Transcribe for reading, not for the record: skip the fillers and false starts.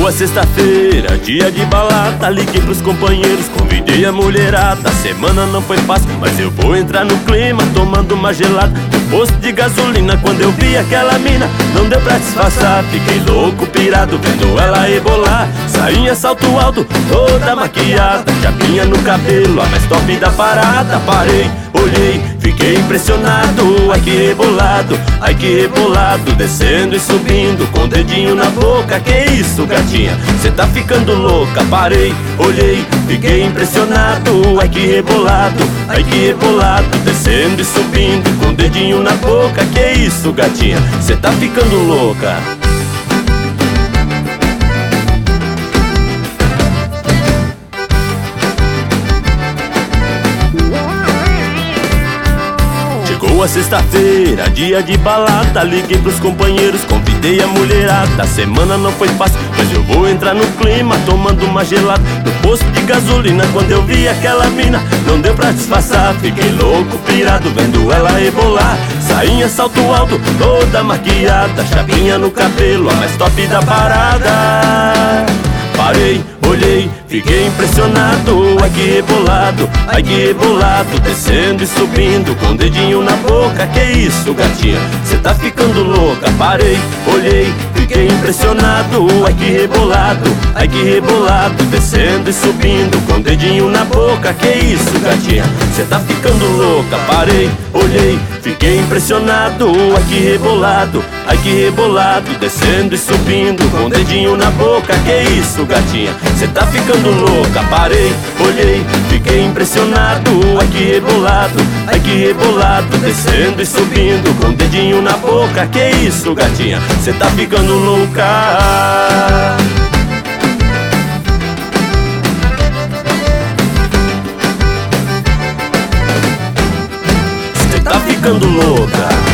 Chegou a sexta-feira, dia de balada. Liguei pros companheiros, convidei a mulherada. A semana não foi fácil, mas eu vou entrar no clima, tomando uma gelada no posto de gasolina. Quando eu vi aquela mina, não deu pra disfarçar. Fiquei louco, pirado, vendo ela rebolar. Sainha, salto alto, toda maquiada, chapinha no cabelo, a mais top da parada. Parei, olhei, fiquei impressionado. Ai que rebolado, ai que rebolado, descendo e subindo, com o dedinho na boca. Que isso, gatinha, cê tá ficando louca. Parei, olhei, fiquei impressionado. Ai que rebolado, ai que rebolado, descendo e subindo, com o dedinho na boca. Que isso, gatinha, cê tá ficando louca. Chegou a sexta-feira, dia de balada. Liguei pros companheiros, convidei a mulherada. A semana não foi fácil, mas eu vou entrar no clima, tomando uma gelada no posto de gasolina. Quando eu vi aquela mina, não deu pra disfarçar. Fiquei louco, pirado, vendo ela rebolar. Sainha, salto alto, toda maquiada, chapinha no cabelo, a mais top da parada. Parei, olhei, fiquei impressionado. Ai que rebolado, ai que rebolado, descendo e subindo, com o dedinho na boca. Que isso, gatinha, cê tá ficando louca. Parei, olhei, fiquei impressionado. Ai que rebolado, ai que rebolado, descendo e subindo, com o dedinho na boca. Que isso, gatinha, cê tá ficando louca. Parei, olhei, fiquei impressionado. Ai que rebolado, ai que rebolado, descendo e subindo, com o dedinho na boca. Que isso, gatinha, cê tá ficando louca. Parei, olhei, fiquei impressionado. Ai que rebolado, ai que rebolado, descendo e subindo, com o dedinho na boca. Que isso, gatinha, cê tá ficando louca. Cê tá ficando louca.